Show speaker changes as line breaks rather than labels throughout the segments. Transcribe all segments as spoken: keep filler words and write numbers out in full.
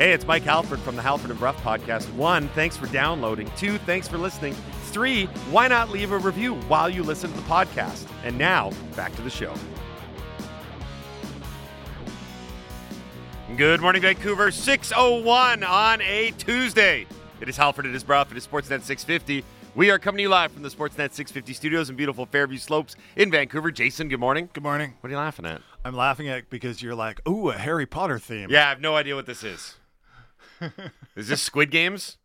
Hey, it's Mike Halford from the Halford and Bruff podcast. One, thanks for downloading. Two, thanks for listening. Three, why not leave a review while you listen to the podcast? And now, back to the show. Good morning, Vancouver. six oh one on a Tuesday. It is Halford, it is Bruff, it is Sportsnet six fifty. We are coming to you live from the Sportsnet six fifty studios in beautiful Fairview Slopes in Vancouver. Jason, good morning.
Good morning.
What are you laughing at?
I'm laughing at because you're like, ooh, a Harry Potter theme.
Yeah, I have no idea what this is. Is this Squid Games?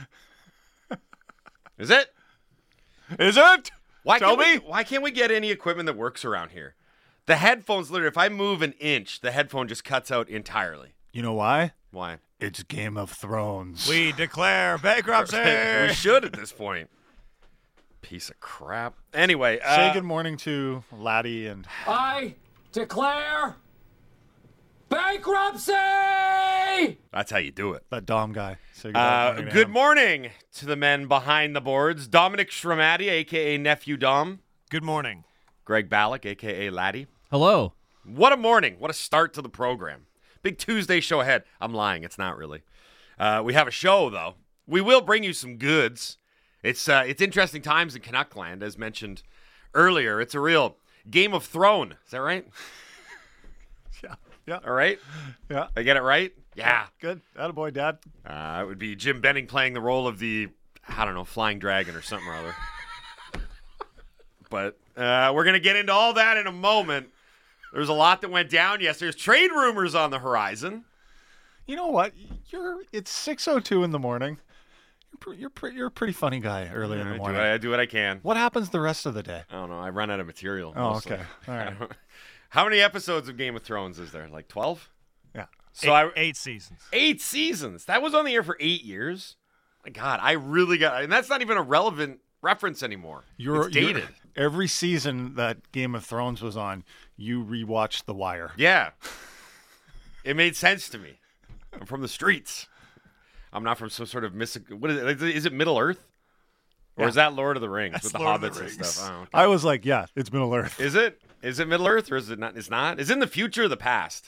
Is it?
Is it?
Why
Tell
can't
me.
We, why can't we get any equipment that works around here? The headphones, literally, if I move an inch, the headphone just cuts out entirely.
You know why?
Why?
It's Game of Thrones.
We declare bankruptcy.
We should at this point. Piece of crap. Anyway.
Say
uh,
good morning to Laddie and...
I declare bankruptcy!
That's how you do it.
that Dom guy. Say good,
Uh,
morning to
good
him.
morning to the men behind the boards. Dominic Schramati, a k a. Nephew Dom.
Good morning.
Greg Ballack, a k a. Laddie.
Hello.
What a morning. What a start to the program. Big Tuesday show ahead. I'm lying. It's not really. Uh, we have a show, though. We will bring you some goods. It's uh, it's interesting times in Canuckland, as mentioned earlier. It's a real Game of Thrones. Is that right?
Yeah. Yeah.
All right?
Yeah.
I get it right? Yeah.
Good. Attaboy, Dad.
Uh, it would be Jim Benning playing the role of the, I don't know, Flying Dragon or something or other. But uh, we're going to get into all that in a moment. There's a lot that went down yesterday. There's trade rumors on the horizon.
You know what? You're. It's six oh two in the morning. You're, pre- you're, pre- you're a pretty funny guy early in
I
the
do,
morning.
what I do what I can.
What happens the rest of the day?
I don't know. I run out of material.
Oh,
mostly.
okay. All right.
How many episodes of Game of Thrones is there? Like twelve?
Yeah.
So
eight,
I
eight seasons.
eight seasons. That was on the air for eight years. My God, I really got, and that's not even a relevant reference anymore.
You're,
it's dated.
you're- every season that Game of Thrones was on, you rewatched The Wire.
Yeah. It made sense to me. I'm from the streets. I'm not from some sort of mystical. What is it? Is it Middle Earth? Or
Yeah.
is that Lord of the Rings
That's
with the
Lord of the
hobbits and
Rings.
stuff? Oh, okay.
I was like, yeah, it's Middle Earth.
Is it? Is it Middle Earth or is it not? It's not. Is it in the future or the past?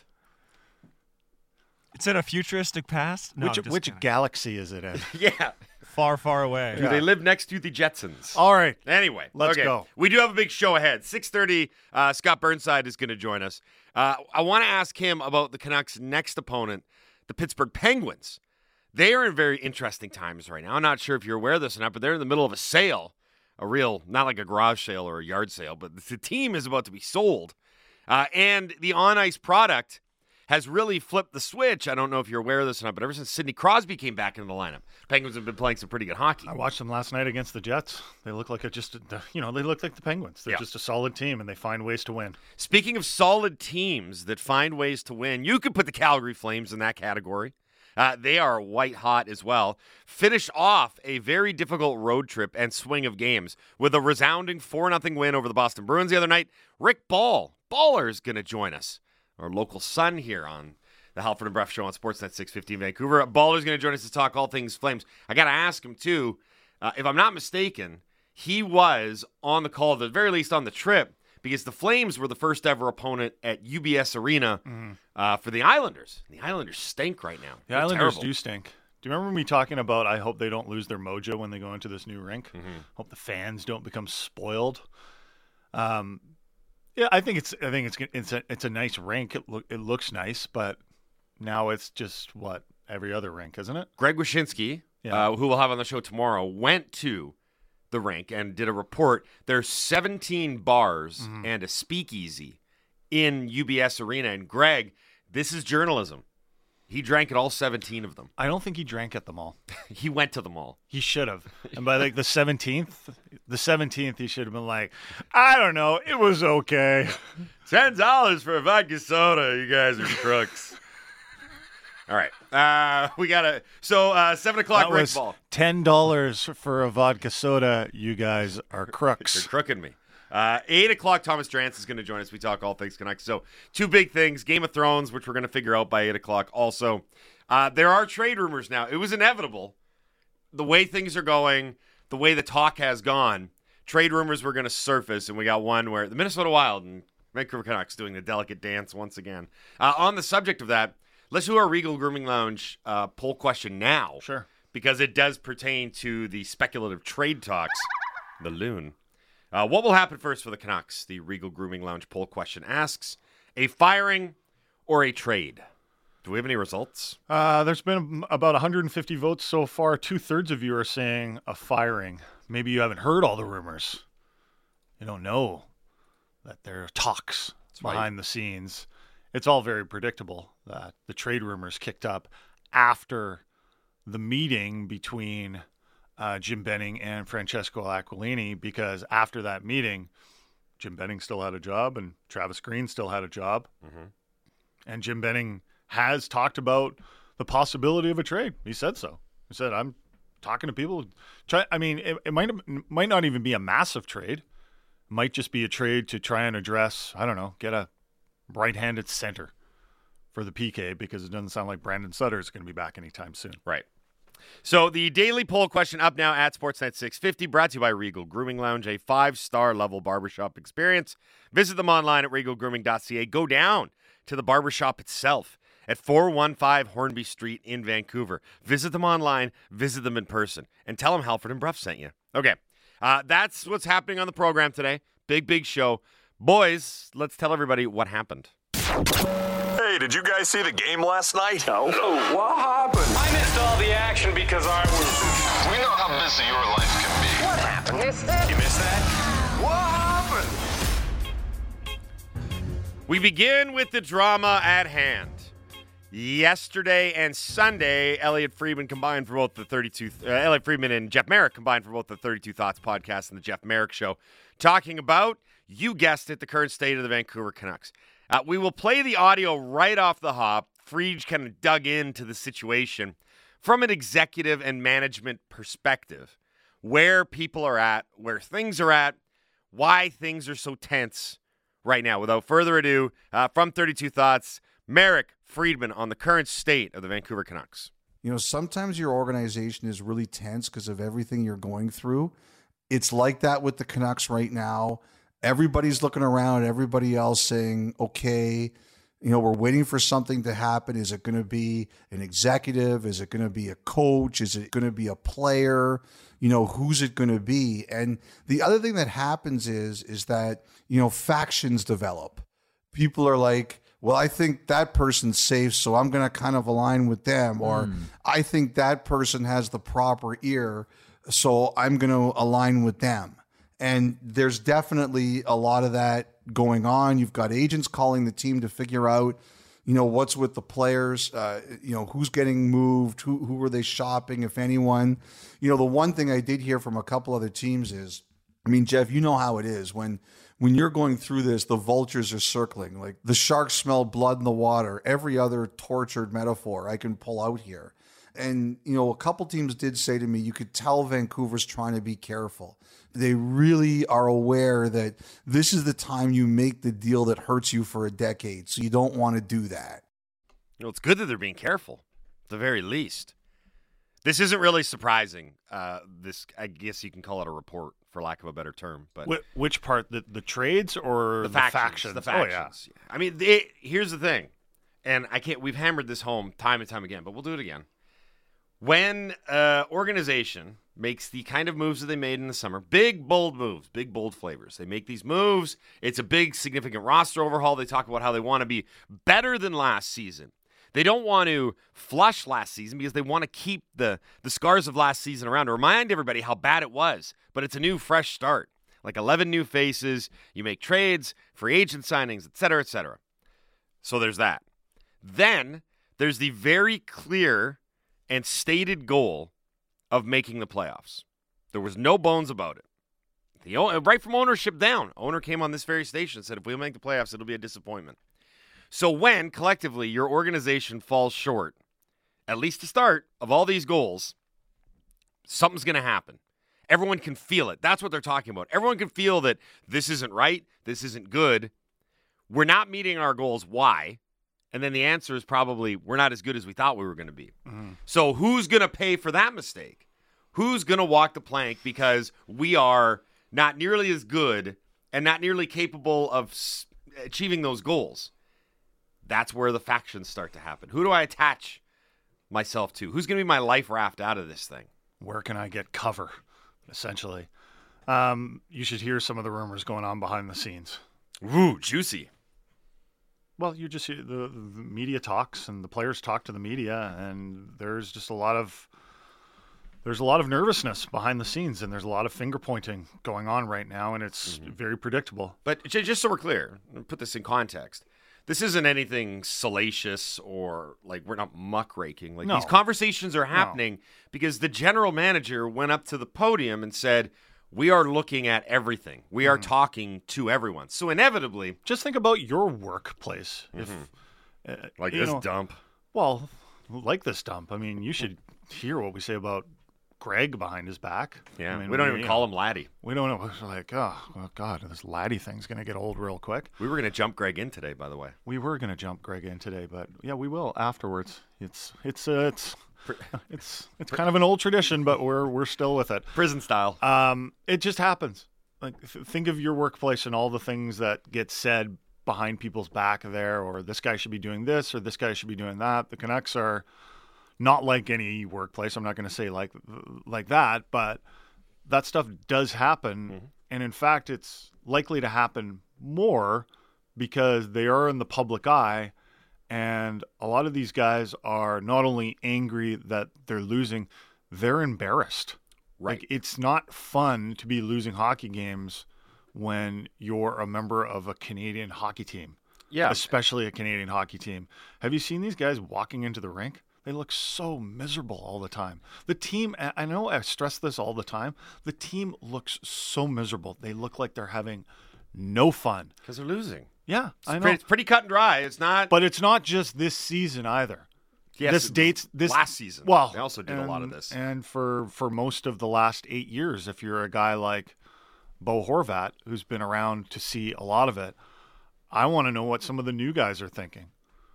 It's in a futuristic past. No,
which
I'm just
which
kidding.
galaxy is it in?
Yeah.
far, far away.
Do they live next to the Jetsons?
All right.
Anyway,
Let's
okay.
go.
We do have a big show ahead. six thirty, uh, Scott Burnside is going to join us. Uh, I want to ask him about the Canucks' next opponent, the Pittsburgh Penguins. They are in very interesting times right now. I'm not sure if you're aware of this or not, but they're in the middle of a sale, a real, not like a garage sale or a yard sale, but the team is about to be sold. Uh, and the on-ice product has really flipped the switch. I don't know if you're aware of this or not, but ever since Sidney Crosby came back into the lineup, Penguins have been playing some pretty good hockey.
I watched them last night against the Jets. They look like a just, you know, they look like the Penguins. They're
Yeah.
just a solid team, and they find ways to win.
Speaking of solid teams that find ways to win, you could put the Calgary Flames in that category. Uh, they are white hot as well. Finished off a very difficult road trip and swing of games with a resounding four nothing win over the Boston Bruins the other night. Rick Ball, Baller, is going to join us, our local son here on the Halford and Bruff Show on Sportsnet six fifty in Vancouver. Baller's going to join us to talk all things Flames. I got to ask him, too, uh, if I'm not mistaken, he was on the call, at the very least on the trip, because the Flames were the first ever opponent at U B S Arena
Mm-hmm.
uh, for the Islanders. The Islanders stink right now.
The
They're
Islanders
terrible.
do stink. Do you remember me talking about I hope they don't lose their mojo when they go into this new rink?
Mm-hmm.
Hope the fans don't become spoiled. Um, yeah, I think it's I think it's it's a it's a nice rink. It look it looks nice, but now it's just what every other rink, isn't it?
Greg Wyshynski,
Yeah.
uh, who we'll have on the show tomorrow, went to the rink and did a report. There's seventeen bars
Mm-hmm.
and a speakeasy in U B S Arena. And Greg, this is journalism. He drank at all seventeen of them.
I don't think he drank at them all.
He went to them all.
He should have. And by like the seventeenth, the seventeenth, he should have been like, I don't know, it was okay.
Ten dollars for a vodka soda. You guys are crooks. All right. Uh, we got to. So, uh, seven o'clock,
That
Rick
was
Ball.
ten dollars for a vodka soda. You guys are
You're
crooks.
crooking me. Uh, eight o'clock, Thomas Drance is going to join us. We talk all things Canucks. So, two big things. Game of Thrones, which we're going to figure out by eight o'clock. Also, uh, there are trade rumors now. It was inevitable. The way things are going, the way the talk has gone, trade rumors were going to surface, and we got one where the Minnesota Wild and Vancouver Canucks doing the delicate dance once again. Uh, on the subject of that, let's do our Regal Grooming Lounge uh, poll question now.
Sure.
Because it does pertain to the speculative trade talks. The loon. Uh, what will happen first for the Canucks? The Regal Grooming Lounge poll question asks, a firing or a trade? Do we have any results?
Uh, there's been about one hundred fifty votes so far. Two-thirds of you are saying a firing. Maybe you haven't heard all the rumors. You don't know that there are talks That's behind right. the scenes. It's all very predictable that the trade rumors kicked up after the meeting between uh, Jim Benning and Francesco Aquilini, because after that meeting, Jim Benning still had a job and Travis Green still had a job. Mm-hmm. And Jim Benning has talked about the possibility of a trade. He said so. He said, I'm talking to people. Try, I mean, it, it might might not even be a massive trade. It might just be a trade to try and address, I don't know, get a right-handed center for the P K, because it doesn't sound like Brandon Sutter is going to be back anytime soon.
Right. So the daily poll question up now at Sportsnet six fifty, brought to you by Regal Grooming Lounge, a five-star level barbershop experience. Visit them online at regal grooming dot c a. Go down to the barbershop itself at four one five Hornby Street in Vancouver. Visit them online, visit them in person, and tell them Halford and Bruff sent you. Okay, uh, that's what's happening on the program today. Big, big show. Boys, let's tell everybody what happened.
Hey, did you guys see the game last night?
No. Oh, what happened?
I missed all the action because I was...
We know how busy your life can be.
What happened? Missed it? You missed that?
What happened?
We begin with the drama at hand. Yesterday and Sunday, Elliot Friedman combined for both the thirty-two... Uh, Elliot Friedman and Jeff Merrick combined for both the thirty-two Thoughts podcast and the Jeff Merrick Show, talking about, you guessed it, the current state of the Vancouver Canucks. Uh, we will play the audio right off the hop. Friedge kind of dug into the situation from an executive and management perspective, where people are at, where things are at, why things are so tense right now. Without further ado, uh, from thirty-two Thoughts, Merrick Friedman on the current state of the Vancouver Canucks.
You know, sometimes your organization is really tense because of everything you're going through. It's like that with the Canucks right now. Everybody's looking around at everybody else saying, okay, you know, we're waiting for something to happen. Is it going to be an executive? Is it going to be a coach? Is it going to be a player? You know, who's it going to be? And the other thing that happens is, is that, you know, factions develop. People are like, well, I think that person's safe, so I'm going to kind of align with them. Or mm. I think that person has the proper ear, so I'm going to align with them. And there's definitely a lot of that going on. You've got agents calling the team to figure out, you know, what's with the players, uh, you know, who's getting moved, who who are they shopping, if anyone. You know, the one thing I did hear from a couple other teams is, I mean, Jeff, you know how it is. When when you're going through this, the vultures are circling. Like the sharks smell blood in the water. Every other tortured metaphor I can pull out here. And, you know, a couple teams did say to me, you could tell Vancouver's trying to be careful. They really are aware that this is the time you make the deal that hurts you for a decade. So you don't want to do that.
You know, it's good that they're being careful, at the very least. This isn't really surprising. Uh, this, I guess you can call it a report, for lack of a better term. But
Wh- which part? The, the trades or
the,
the
factions,
factions?
The factions. Oh, yeah. I mean, they, here's the thing, and I can't. We've hammered this home time and time again, but we'll do it again. When an organization makes the kind of moves that they made in the summer, big, bold moves, big, bold flavors. They make these moves. It's a big, significant roster overhaul. They talk about how they want to be better than last season. They don't want to flush last season because they want to keep the, the scars of last season around to remind everybody how bad it was. But it's a new, fresh start. Like eleven new faces. You make trades, free agent signings, et cetera, et cetera. So there's that. Then there's the very clear and stated goal of making the playoffs. There was no bones about it. The right from ownership down, owner came on this very station and said, if we make the playoffs, it'll be a disappointment. So when, collectively, your organization falls short, at least to start, of all these goals, something's going to happen. Everyone can feel it. That's what they're talking about. Everyone can feel that this isn't right, this isn't good. We're not meeting our goals. Why? And then the answer is probably, we're not as good as we thought we were going to be. Mm-hmm. So who's going to pay for that mistake? Who's going to walk the plank because we are not nearly as good and not nearly capable of s- achieving those goals? that's where the factions start to happen. Who do I attach myself to? Who's going to be my life raft out of this thing?
Where can I get cover, essentially? Um, you should hear some of the rumors going on behind the scenes.
Ooh, juicy.
Well, you just hear the, the media talks and the players talk to the media, and there's just a lot of there's a lot of nervousness behind the scenes, and there's a lot of finger pointing going on right now, and it's mm-hmm. very predictable.
But j- just so we're clear, put this in context. This isn't anything salacious or like we're not muckraking. Like
no.
these conversations are happening
no.
because the general manager went up to the podium and said, we are looking at everything. We are mm-hmm. talking to everyone. So inevitably,
just think about your workplace.
Mm-hmm.
If uh,
like this
know,
dump.
Well, like this dump. I mean, you should hear what we say about Greg behind his back.
Yeah,
I mean,
we don't
we,
even call know, him Laddie.
We don't know. We're like, oh, well, God, this Laddie thing's going to get old real quick.
We were going to jump Greg in today, by the way.
We were going to jump Greg in today, but yeah, we will afterwards. It's it's uh, it's it's it's kind of an old tradition, but we're we're still with it.
Prison style.
Um, it just happens. Like, think of your workplace and all the things that get said behind people's back there, or this guy should be doing this, or this guy should be doing that. The Canucks are not like any workplace. I'm not going to say like like that, but that stuff does happen. Mm-hmm. And in fact, it's likely to happen more because they are in the public eye. And a lot of these guys are not only angry that they're losing, they're embarrassed.
Right.
Like, it's not fun to be losing hockey games when you're a member of a Canadian hockey team.
Yeah.
Especially a Canadian hockey team. Have you seen these guys walking into the rink? They look so miserable all the time. The team, I know I stress this all the time, the team looks so miserable. They look like they're having no fun.
Because they're losing.
Yeah,
it's
I know.
Pretty, it's pretty cut and dry. It's not.
But it's not just this season either.
Yes,
this dates this
last season.
Well,
they also did
and,
a lot of this.
And for, for most of the last eight years, if you're a guy like Bo Horvat, who's been around to see a lot of it, I want to know what some of the new guys are thinking.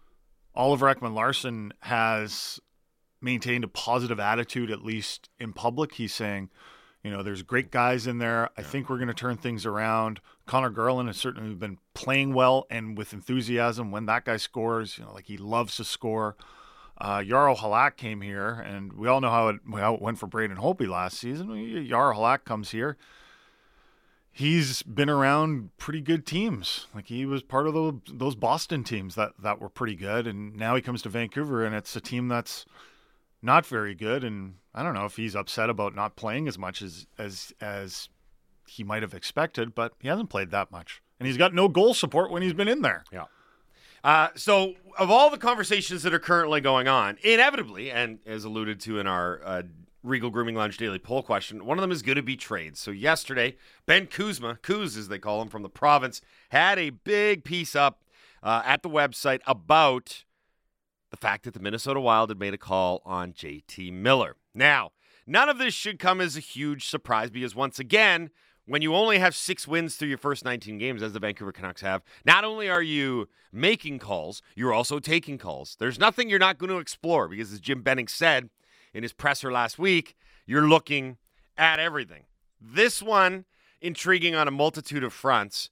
Oliver Ekman-Larsson has maintained a positive attitude, at least in public. He's saying, you know, there's great guys in there. I yeah. think we're going to turn things around. Connor Garland has certainly been playing well and with enthusiasm when that guy scores. You know, like he loves to score. Uh, Jaro Halak came here, and we all know how it, how it went for Braden Holtby last season. Jaro Halak comes here. He's been around pretty good teams. Like he was part of the, those Boston teams that, that were pretty good, and now he comes to Vancouver, and it's a team that's not very good. And I don't know if he's upset about not playing as much as as as he might have expected, but he hasn't played that much, and he's got no goal support when he's been in there.
Yeah. Uh, so, of all the conversations that are currently going on, inevitably, and as alluded to in our uh, Regal Grooming Lounge Daily Poll question, one of them is going to be trades. So yesterday, Ben Kuzma, Kuz as they call him from the province, had a big piece up uh, at the website about the fact that the Minnesota Wild had made a call on J T Miller. Now, none of this should come as a huge surprise because once again, when you only have six wins through your first nineteen games, as the Vancouver Canucks have, not only are you making calls, you're also taking calls. There's nothing you're not going to explore because, as Jim Benning said in his presser last week, you're looking at everything. This one, intriguing on a multitude of fronts.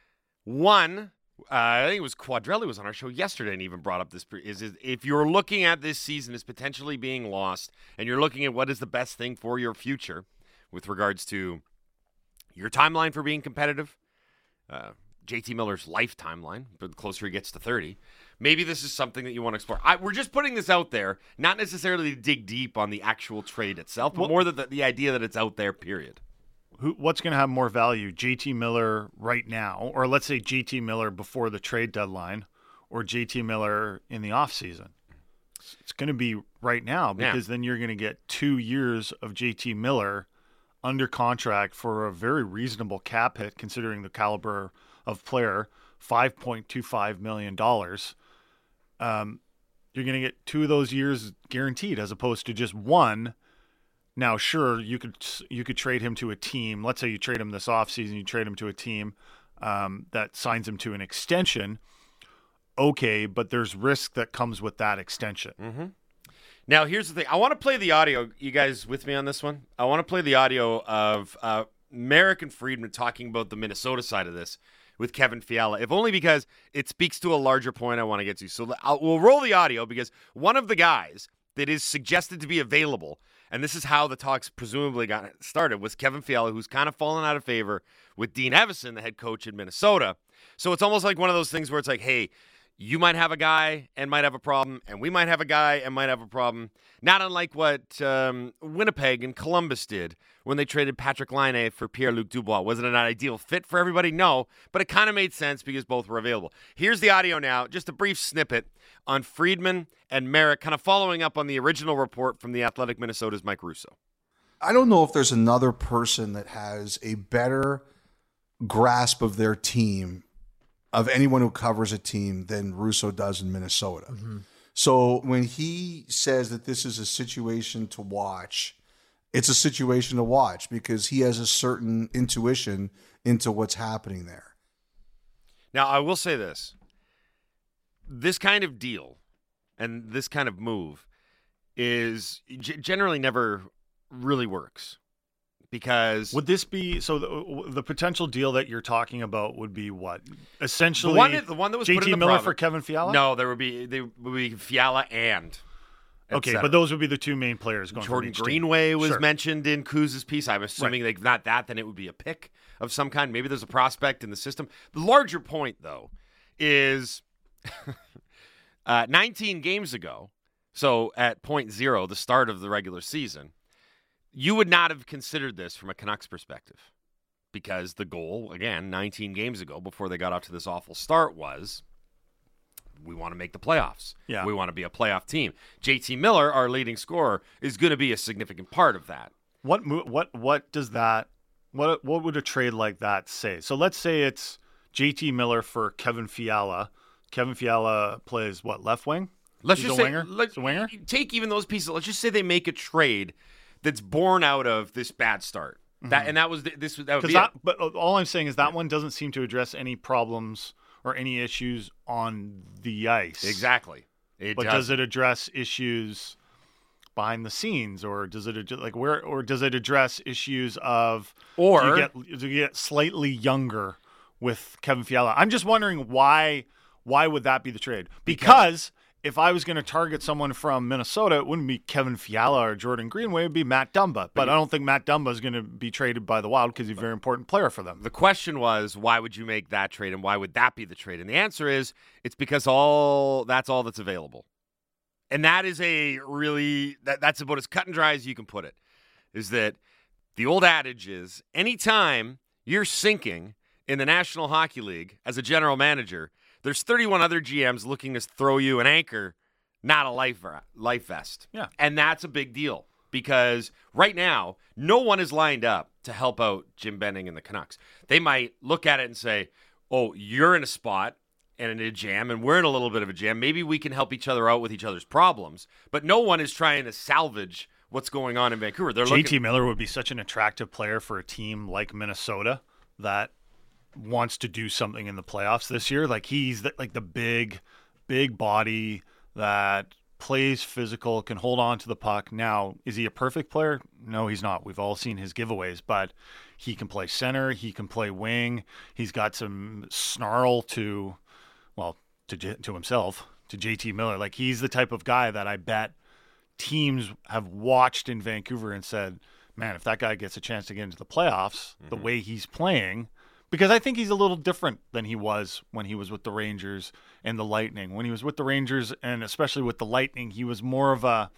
One, uh, I think it was Quadrelli was on our show yesterday and even brought up this, is, is if you're looking at this season as potentially being lost and you're looking at what is the best thing for your future with regards to your timeline for being competitive, uh, J T Miller's life timeline, but the closer he gets to thirty, maybe this is something that you want to explore. I, we're just putting this out there, not necessarily to dig deep on the actual trade itself, but well, more the, the idea that it's out there, period.
Who, what's going to have more value, J T Miller right now, or let's say J T Miller before the trade deadline, or J T Miller in the offseason? It's going to be right now because yeah. then you're going to get two years of J T Miller under contract for a very reasonable cap hit considering the caliber of player, five point two five million dollars. Um, you're going to get two of those years guaranteed as opposed to just one. Now, sure, you could you could trade him to a team. Let's say you trade him this offseason, you trade him to a team um, that signs him to an extension. Okay, but there's risk that comes with that extension.
Mm-hmm. Now, here's the thing. I want to play the audio. You guys with me on this one? I want to play the audio of uh, Merrick and Friedman talking about the Minnesota side of this with Kevin Fiala, if only because it speaks to a larger point I want to get to. So I'll, we'll roll the audio because one of the guys that is suggested to be available, and this is how the talks presumably got started, was Kevin Fiala, who's kind of fallen out of favor with Dean Evison, the head coach in Minnesota. So it's almost like one of those things where it's like, hey, you might have a guy and might have a problem, and we might have a guy and might have a problem. Not unlike what um, Winnipeg and Columbus did when they traded Patrick Laine for Pierre-Luc Dubois. Was it an ideal fit for everybody? No, but it kind of made sense because both were available. Here's the audio now, just a brief snippet on Friedman and Merrick, kind of following up on the original report from the Athletic Minnesota's Mike Russo.
I don't know if there's another person that has a better grasp of their team, of anyone who covers a team, than Russo does in Minnesota. Mm-hmm. So when he says that this is a situation to watch, it's a situation to watch because he has a certain intuition into what's happening there.
Now, I will say this. This kind of deal and this kind of move is g- generally never really works. Because
would this be so? The, the potential deal that you're talking about would be what? Essentially,
the one that, the one that was
J T
put in the
Miller
province,
for Kevin Fiala.
No, there would be they would be Fiala and
okay, but those would be the two main players going.
Jordan
from each
Greenway
team.
was
Sure.
mentioned in Kuz's piece. I'm assuming
right.
like not that, then it would be a pick of some kind. Maybe there's a prospect in the system. The larger point, though, is uh, nineteen games ago. So at point zero, the start of the regular season, you would not have considered this from a Canucks perspective because the goal, again, nineteen games ago before they got off to this awful start was we want to make the playoffs.
Yeah.
We want to be a playoff team. J T Miller, our leading scorer, is going to be a significant part of that.
What mo- what what does that what what would a trade like that say? So let's say it's J T Miller for Kevin Fiala. Kevin Fiala plays what, left wing?
Let's
He's
just
a
say,
winger?
let's
He's a winger?
take even those pieces. Let's just say they make a trade that's born out of this bad start. That and that was the, this. That would be
That,
it.
but all I'm saying is that one doesn't seem to address any problems or any issues on the ice.
Exactly. It
But
does.
does it address issues behind the scenes, or does it ad- like where, or does it address issues of
Or-
do you get, do you get slightly younger with Kevin Fiala? I'm just wondering why why would that be the trade? Because, if I was going to target someone from Minnesota, it wouldn't be Kevin Fiala or Jordan Greenway. It would be Matt Dumba. But I don't think Matt Dumba is going to be traded by the Wild because he's a very important player for them.
The question was, why would you make that trade, and why would that be the trade? And the answer is, it's because all that's all that's available, and that is a really that, that's about as cut and dry as you can put it. Is that the old adage is, anytime you're sinking in the National Hockey League as a general manager, there's thirty-one other G Ms looking to throw you an anchor, not a life life vest.
Yeah.
And that's a big deal because right now, no one is lined up to help out Jim Benning and the Canucks. They might look at it and say, oh, you're in a spot and in a jam, and we're in a little bit of a jam. Maybe we can help each other out with each other's problems. But no one is trying to salvage what's going on in Vancouver. They're
J T
looking-
Miller would be such an attractive player for a team like Minnesota that wants to do something in the playoffs this year. Like he's the, like the big, big body that plays physical, can hold on to the puck. Now, is he a perfect player? No, he's not. We've all seen his giveaways, but he can play center. He can play wing. He's got some snarl to, well, to J- to himself, to J T Miller. Like he's the type of guy that I bet teams have watched in Vancouver and said, man, if that guy gets a chance to get into the playoffs, mm-hmm. the way he's playing, because I think he's a little different than he was when he was with the Rangers and the Lightning. When he was with the Rangers and especially with the Lightning, he was more of a,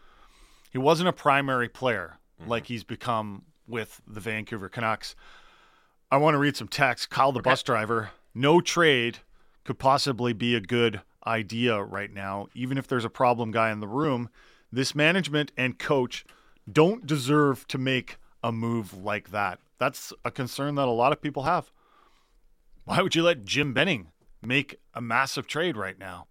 he wasn't a primary player mm-hmm. like he's become with the Vancouver Canucks. I want to read some text. Kyle the okay. bus driver, no trade could possibly be a good idea right now. Even if there's a problem guy in the room, this management and coach don't deserve to make a move like that. That's a concern that a lot of people have. Why would you let Jim Benning make a massive trade right now?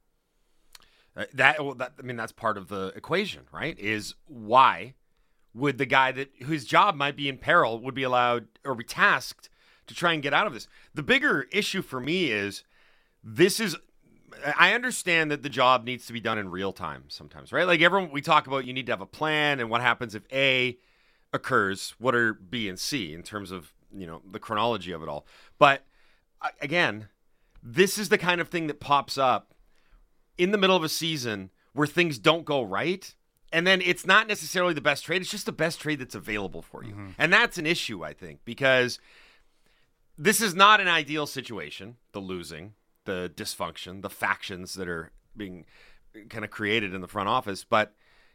Uh, that, well, that I mean, that's part of the equation, right? Is why would the guy that whose job might be in peril would be allowed or be tasked to try and get out of this? The bigger issue for me is this is. I understand that the job needs to be done in real time sometimes, right? Like everyone, we talk about you need to have a plan and what happens if A occurs, what are B and C in terms of, you know, the chronology of it all. But I- again, this is the kind of thing that pops up in the middle of a season where things don't go right. And then it's not necessarily the best trade. It's just the best trade that's available for you. Mm-hmm. And that's an issue, I think, because this is not an ideal situation, the losing, the dysfunction, the factions that are being kind of created in the front office. But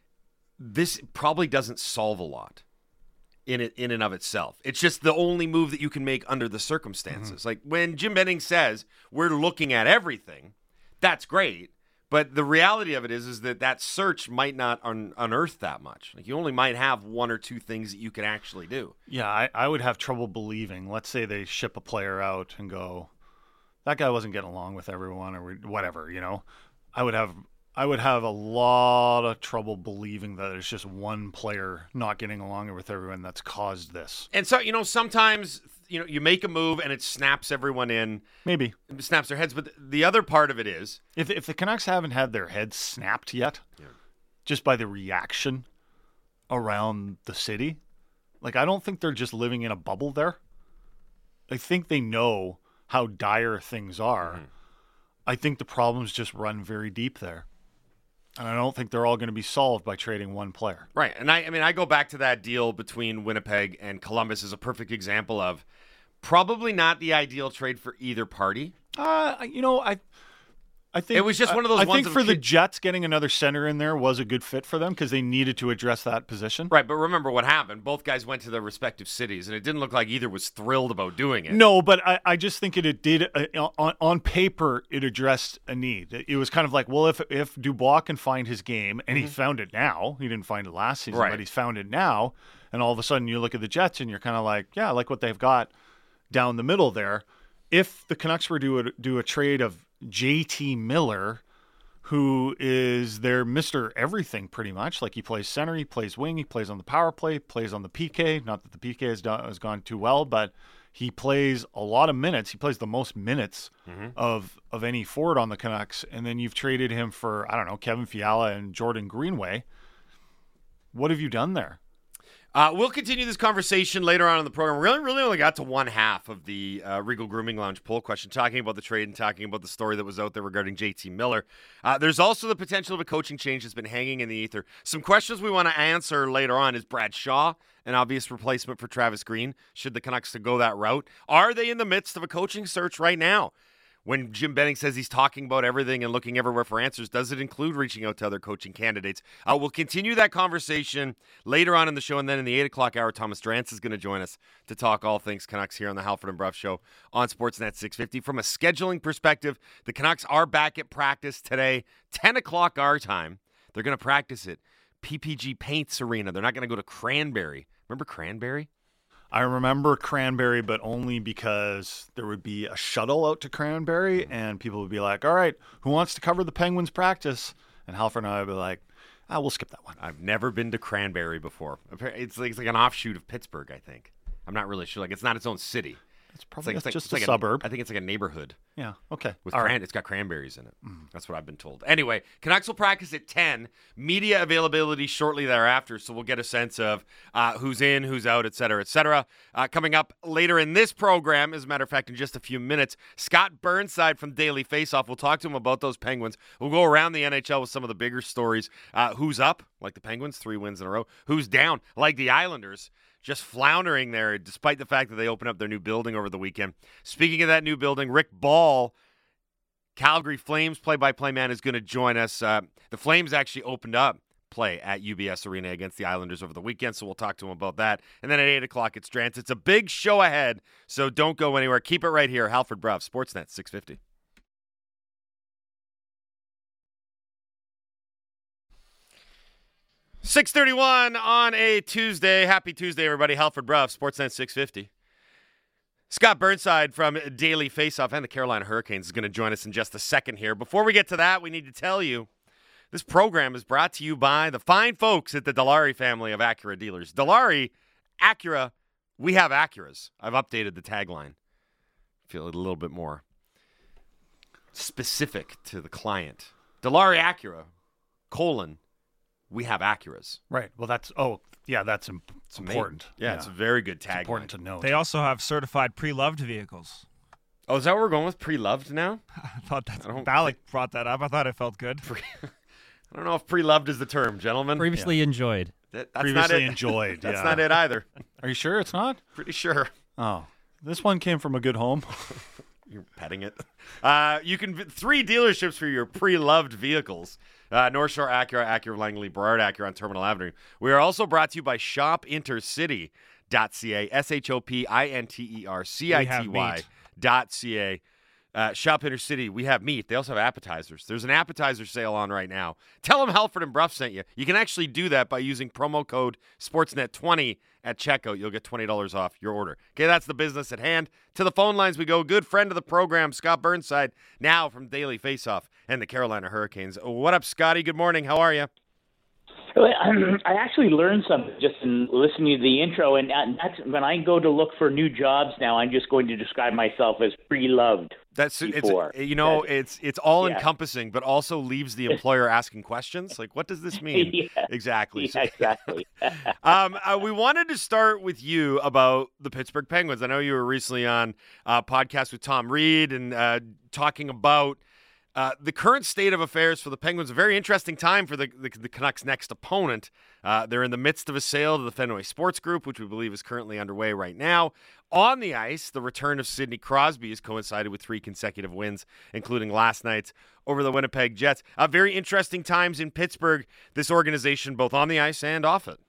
this probably doesn't solve a lot in it in and of itself. It's just the only move that you can make under the circumstances. Mm-hmm. Like when Jim Benning says, we're looking at everything, that's great. But the reality of it is, is that that search might not un- unearth that much. Like you only might have one or two things that you can actually do.
Yeah, I, I would have trouble believing. Let's say they ship a player out and go, that guy wasn't getting along with everyone or whatever, you know. I would have I would have a lot of trouble believing that it's just one player not getting along with everyone that's caused this.
And so, you know, sometimes, you know, you make a move and it snaps everyone in.
Maybe.
It snaps their heads. But the other part of it is,
If if the Canucks haven't had their heads snapped yet, yeah. just by the reaction around the city, like I don't think they're just living in a bubble there. I think they know how dire things are. Mm-hmm. I think the problems just run very deep there. And I don't think they're all going to be solved by trading one player.
Right. And I, I mean, I go back to that deal between Winnipeg and Columbus as a perfect example of probably not the ideal trade for either party.
Uh, you know, I I think
it was just one of those
I
ones
think for
of,
the Jets, getting another center in there was a good fit for them because they needed to address that position.
Right, but remember what happened. Both guys went to their respective cities, and it didn't look like either was thrilled about doing it.
No, but I, I just think it, it did, uh, on, on paper, it addressed a need. It was kind of like, well, if if Dubois can find his game, and mm-hmm. he found it now, he didn't find it last season,
right.
but he's found it now, and all of a sudden you look at the Jets, and you're kind of like, yeah, I like what they've got down the middle there. If the Canucks were to do a, do a trade of J T Miller, who is their Mister Everything pretty much. Like he plays center, he plays wing, he plays on the power play, plays on the P K. Not that the P K has, done, has gone too well, but he plays a lot of minutes. He plays the most minutes mm-hmm. of of any forward on the Canucks. And then you've traded him for, I don't know, Kevin Fiala and Jordan Greenway. What have you done there?
Uh, we'll continue this conversation later on in the program. We really, really only got to one half of the uh, Regal Grooming Lounge poll question, talking about the trade and talking about the story that was out there regarding J T Miller. Uh, there's also the potential of a coaching change that's been hanging in the ether. Some questions we want to answer later on. Is Brad Shaw an obvious replacement for Travis Green? Should the Canucks go that route? Are they in the midst of a coaching search right now? When Jim Benning says he's talking about everything and looking everywhere for answers, does it include reaching out to other coaching candidates? Uh, we'll continue that conversation later on in the show, and then in the eight o'clock hour, Thomas Drance is going to join us to talk all things Canucks here on the Halford and Brough Show on Sportsnet six fifty. From a scheduling perspective, the Canucks are back at practice today, ten o'clock our time. They're going to practice at P P G Paints Arena. They're not going to go to Cranberry. Remember Cranberry?
I remember Cranberry, but only because there would be a shuttle out to Cranberry, and people would be like, all right, who wants to cover the Penguins practice? And Halford and I would be like, ah, we'll skip that one.
I've never been to Cranberry before. It's like, it's like an offshoot of Pittsburgh, I think. I'm not really sure. Like, it's not its own city.
It's probably
it's like,
just
it's
a
like
suburb.
A, I think it's like a neighborhood.
Yeah, okay.
With
All
cran-
right.
It's got cranberries in it. Mm. That's what I've been told. Anyway, Canucks will practice at ten. Media availability shortly thereafter, so we'll get a sense of uh, who's in, who's out, et cetera, et cetera. Uh, coming up later in this program, as a matter of fact, in just a few minutes, Scott Burnside from Daily Faceoff. We'll talk to him about those Penguins. We'll go around the N H L with some of the bigger stories. Uh, who's up, like the Penguins, three wins in a row. Who's down, like the Islanders, just floundering there, despite the fact that they opened up their new building over the weekend. Speaking of that new building, Rick Ball, Calgary Flames play-by-play man, is going to join us. Uh, the Flames actually opened up play at U B S Arena against the Islanders over the weekend, so we'll talk to him about that. And then at eight o'clock, it's Drance. It's a big show ahead, so don't go anywhere. Keep it right here. Halford Brough, Sportsnet six fifty. six thirty-one on a Tuesday. Happy Tuesday, everybody. Halford Brough, Sportsnet six fifty. Scott Burnside from Daily Faceoff and the Carolina Hurricanes is going to join us in just a second here. Before we get to that, we need to tell you this program is brought to you by the fine folks at the Dilawri family of Acura dealers. Dilawri, Acura, we have Acuras. I've updated the tagline. Feel it a little bit more specific to the client. Dilawri Acura, colon, we have Acuras.
Right. Well, that's, oh, yeah, that's imp-
it's
important.
Yeah, yeah, it's a very good tagline.
It's important to know.
They also have certified pre-loved vehicles.
Oh, is that what we're going with? Pre-loved now?
I thought that's
I don't
Balak brought that up. I thought it felt good.
I don't know if pre-loved is the term, gentlemen.
Previously enjoyed.
That, that's
Previously
not it.
enjoyed.
That's
yeah.
not it either.
Are you sure it's not?
Pretty sure.
Oh, this one came from a good home.
You're petting it. Uh, you can three dealerships for your pre-loved vehicles. Uh, North Shore Acura, Acura Langley, Burrard Acura on Terminal Avenue. We are also brought to you by shop intercity dot c a, S H O P I N T E R C I T Y dot C A. Uh, Shop Intercity, we have meat. They also have appetizers. There's an appetizer sale on right now. Tell them Halford and Bruff sent you. You can actually do that by using promo code Sportsnet twenty at checkout. You'll get twenty dollars off your order. Okay, that's the business at hand. To the phone lines we go. Good friend of the program, Scott Burnside, now from Daily Faceoff and the Carolina Hurricanes. What up, Scotty? Good morning. How are you?
I actually learned something just in listening to the intro, and that's when I go to look for new jobs now, I'm just going to describe myself as pre-loved.
That's
before.
It's you know
That,
it's it's all
yeah.
encompassing, but also leaves the employer asking questions like, what does this mean?
Yeah.
Exactly.
Yeah, exactly.
um, uh, we wanted to start with you about the Pittsburgh Penguins. I know you were recently on a podcast with Tom Reed and uh, talking about Uh, the current state of affairs for the Penguins. A very interesting time for the, the, the Canucks' next opponent. Uh, they're in the midst of a sale to the Fenway Sports Group, which we believe is currently underway right now. On the ice, the return of Sidney Crosby has coincided with three consecutive wins, including last night's over the Winnipeg Jets. Uh, very interesting times in Pittsburgh, this organization, both on the ice and off it.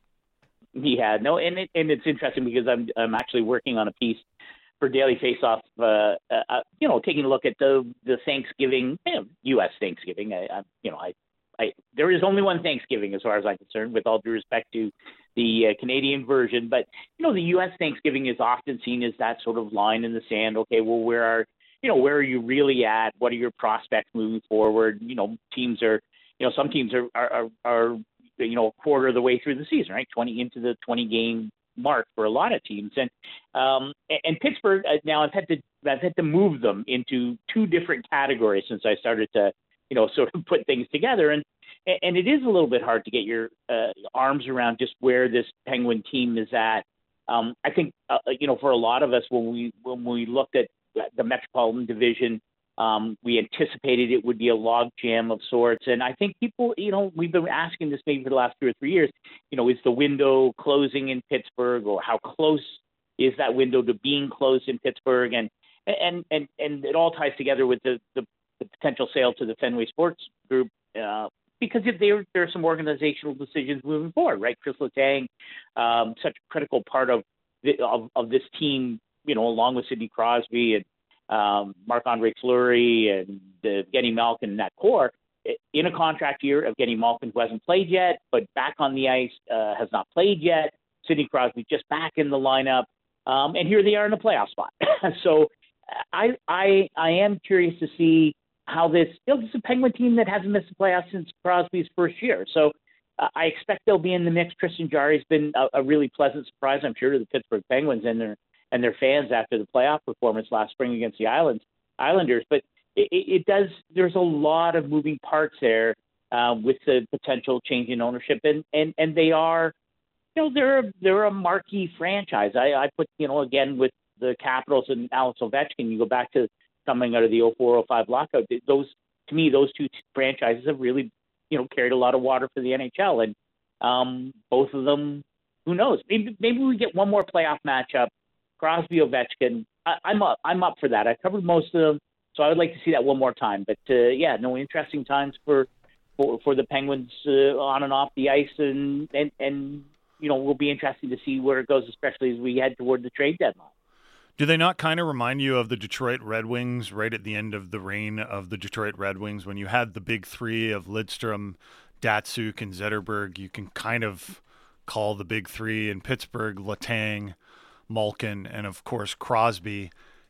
Yeah, no, and it, and it's interesting because I'm I'm actually working on a piece for Daily Faceoff, uh, uh, you know, taking a look at the the Thanksgiving, you know, U S Thanksgiving. I, I, you know, I, I there is only one Thanksgiving as far as I'm concerned, with all due respect to the uh, Canadian version. But you know, the U S Thanksgiving is often seen as that sort of line in the sand. Okay, well, where are you know where are you really at? What are your prospects moving forward? You know, teams are, you know, some teams are are, are, are you know a quarter of the way through the season, right? Twenty into the twenty game mark for a lot of teams, and um, and Pittsburgh uh, now I've had to I've had to move them into two different categories since I started to you know sort of put things together, and and it is a little bit hard to get your uh, arms around just where this Penguin team is at. Um, I think uh, you know for a lot of us when we when we looked at the Metropolitan Division, um, we anticipated it would be a log jam of sorts, and I think people you know we've been asking this maybe for the last two or three years. You know, is the window closing in Pittsburgh, or how close is that window to being closed in Pittsburgh? And and and and it all ties together with the the, the potential sale to the Fenway Sports Group, uh, because if there there are some organizational decisions moving forward, right? Chris Letang, um, such a critical part of the, of of this team, you know, along with Sidney Crosby and um, Marc-Andre Fleury and uh, Evgeny Malkin and that core. In a contract year of Evgeny Malkin, who hasn't played yet, but back on the ice, uh, has not played yet. Sidney Crosby just back in the lineup, um, and here they are in a playoff spot. so, I I I am curious to see how this. You know, this is a Penguin team that hasn't missed the playoffs since Crosby's first year. So, uh, I expect they'll be in the mix. Tristan Jarry's been a, a really pleasant surprise, I'm sure, to the Pittsburgh Penguins and their and their fans after the playoff performance last spring against the Islands Islanders, but. It, it does. There's a lot of moving parts there uh, with the potential change in ownership, and, and, and they are, you know, they're they're a marquee franchise. I, I put, you know, again with the Capitals and Alex Ovechkin. You go back to coming out of the oh four oh five lockout. Those to me, those two franchises have really, you know, carried a lot of water for the N H L, and um, both of them. Who knows? Maybe maybe we get one more playoff matchup. Crosby Ovechkin. I, I'm up. I'm up for that. I covered most of them. So I would like to see that one more time. But, uh, yeah, no, interesting times for for, for the Penguins uh, on and off the ice. And, and, and, you know, will be interesting to see where it goes, especially as we head toward the trade deadline.
Do they not kind of remind you of the Detroit Red Wings right at the end of the reign of the Detroit Red Wings when you had the big three of Lidstrom, Datsuk, and Zetterberg? You can kind of call the big three in Pittsburgh Letang, Malkin, and, of course, Crosby.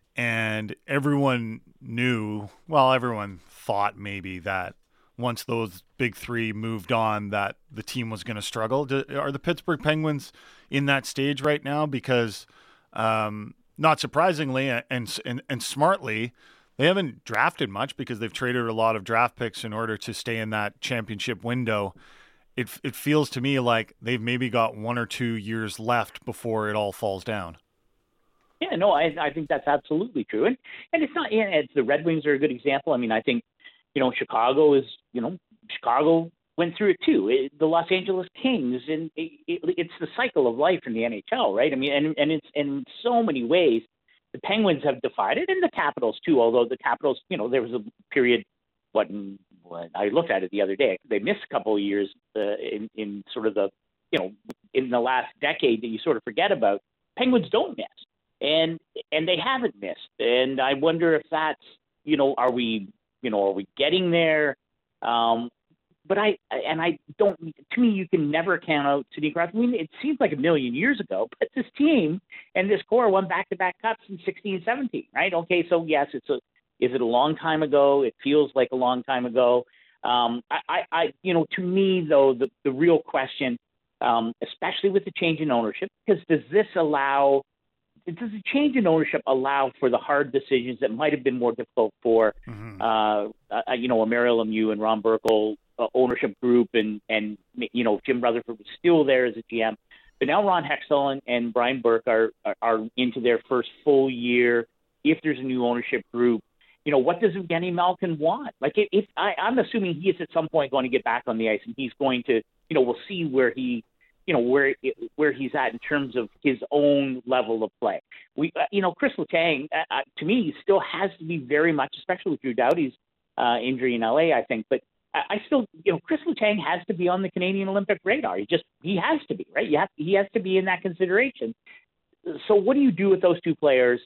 And everyone knew, well, everyone thought maybe that once those big three moved on that the team was going to struggle. Do, are the Pittsburgh Penguins in that stage right now? Because um, not surprisingly and, and and smartly, they haven't drafted much because they've traded a lot of draft picks in order to stay in that championship window. It, it feels to me like they've maybe got one or two years left before it all falls down.
Yeah, no, I I think that's absolutely true, and and it's not. And it's the Red Wings are a good example. I mean, I think, you know, Chicago is, you know, Chicago went through it too. It, the Los Angeles Kings, and it, it, it's the cycle of life in the N H L, right? I mean, and and it's in so many ways. The Penguins have defied it, and the Capitals too. Although the Capitals, you know, there was a period. What, what I looked at it the other day. They missed a couple of years uh, in in sort of the, you know, in the last decade that you sort of forget about. Penguins don't miss, and and they haven't missed. And I wonder if that's, you know, are we, you know, are we getting there? Um, but I and I don't. To me, you can never count out Sidney Crosby. I mean, it seems like a million years ago, but this team and this core won back-to-back cups in sixteen, seventeen, right? Okay, so yes, it's a. Is it a long time ago? It feels like a long time ago. Um, I, I, I, you know, to me though, the the real question, um, especially with the change in ownership, because does this allow? Does the change in ownership allow for the hard decisions that might have been more difficult for, mm-hmm. uh, uh, you know, a Mario Lemieux and Ron Burkle uh, ownership group, and and you know, Jim Rutherford was still there as a G M, but now Ron Hextall and, and Brian Burke are, are are into their first full year. If there's a new ownership group, you know, what does Evgeny Malkin want? Like, if, if I, I'm assuming he is at some point going to get back on the ice, and he's going to, you know, we'll see where he, you know, where where he's at in terms of his own level of play. We, uh, you know, Chris Letang, uh, to me, still has to be very much, especially with Drew Doughty's uh, injury in L A, I think. But I, I still, you know, Chris Letang has to be on the Canadian Olympic radar. He just, he has to be, right? You have, he has to be in that consideration. So what do you do with those two players,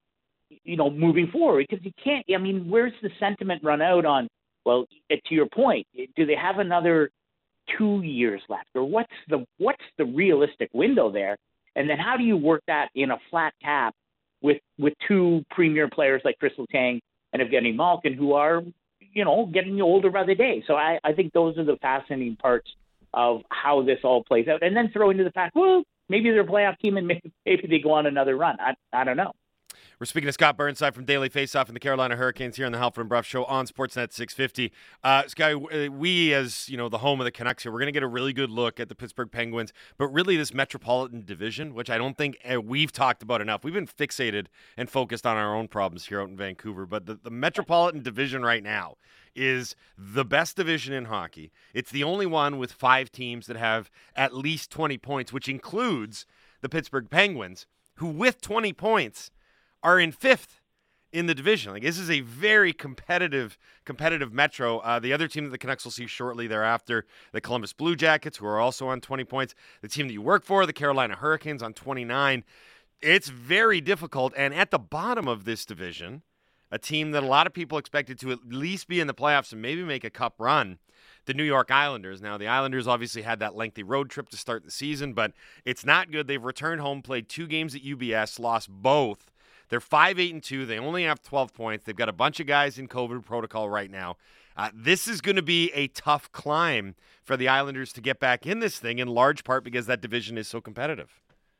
you know, moving forward? Because you can't, I mean, where's the sentiment run out on, well, to your point, do they have another two years left, or what's the, what's the realistic window there? And then how do you work that in a flat cap with, with two premier players like Chris Letang and Evgeny Malkin, who are, you know, getting older by the day? So I, I think those are the fascinating parts of how this all plays out. And then throw into the fact, well, maybe they're a playoff team and maybe, maybe they go on another run. I, I don't know.
We're speaking to Scott Burnside from Daily Faceoff and the Carolina Hurricanes here on the Halford and Brough Show on Sportsnet six fifty. Uh, Sky, we as, you know, the home of the Canucks here, we're going to get a really good look at the Pittsburgh Penguins, but really this Metropolitan Division, which I don't think we've talked about enough. We've been fixated and focused on our own problems here out in Vancouver, but the, the Metropolitan Division right now is the best division in hockey. It's the only one with five teams that have at least twenty points, which includes the Pittsburgh Penguins, who with twenty points are in fifth in the division. Like, this is a very competitive, competitive Metro. Uh, the other team that the Canucks will see shortly thereafter, the Columbus Blue Jackets, who are also on twenty points. The team that you work for, the Carolina Hurricanes, on twenty-nine. It's very difficult. And at the bottom of this division, a team that a lot of people expected to at least be in the playoffs and maybe make a cup run, the New York Islanders. Now, the Islanders obviously had that lengthy road trip to start the season, but it's not good. They've returned home, played two games at U B S, lost both. They're five eight and two. They only have twelve points. They've got a bunch of guys in COVID protocol right now. Uh, this is going to be a tough climb for the Islanders to get back in this thing, in large part because that division is so competitive.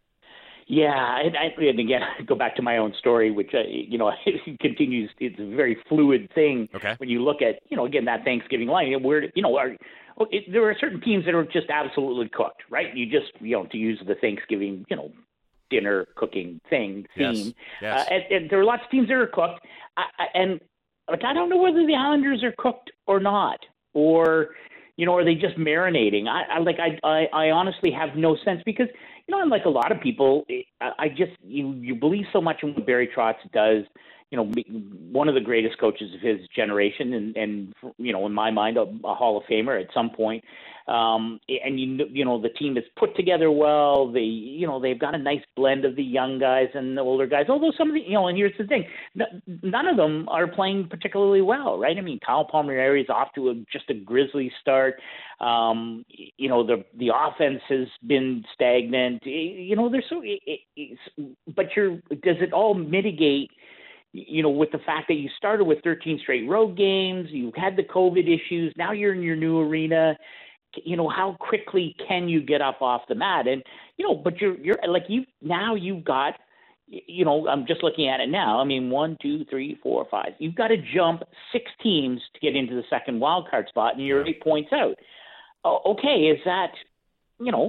Yeah, and, I, and again, I go back to my own story, which, uh, you know, it continues. It's a very fluid thing.
Okay.
When you look at, you know, again, that Thanksgiving line, where, you know, are, it, there are certain teams that are just absolutely cooked, right? You just, you know, to use the Thanksgiving, you know, dinner cooking thing theme.
Yes. Yes.
Uh, and, and there are lots of teams that are cooked, I, I, and like, I don't know whether the Islanders are cooked or not, or, you know, are they just marinating? I, I like I, I I honestly have no sense, because, you know, unlike a lot of people, I, I just you you believe so much in what Barry Trotz does. You know, one of the greatest coaches of his generation, and, and you know, in my mind, a, a Hall of Famer at some point. Um, and you you know, the team is put together well. They you know they've got a nice blend of the young guys and the older guys. Although some of the you know, and here's the thing, none of them are playing particularly well, right? I mean, Kyle Palmieri is off to a, just a grisly start. Um, you know, the the offense has been stagnant. You know, there's so, it, it, but you're does it all mitigate? You know, with the fact that you started with thirteen straight road games, you've had the COVID issues, now you're in your new arena. You know, how quickly can you get up off the mat? And, you know, but you're, you're like, you now you've got, you know, I'm just looking at it now. I mean, one, two, three, four, five. You've got to jump six teams to get into the second wild card spot, and you're eight points out. Oh, okay, is that, you know,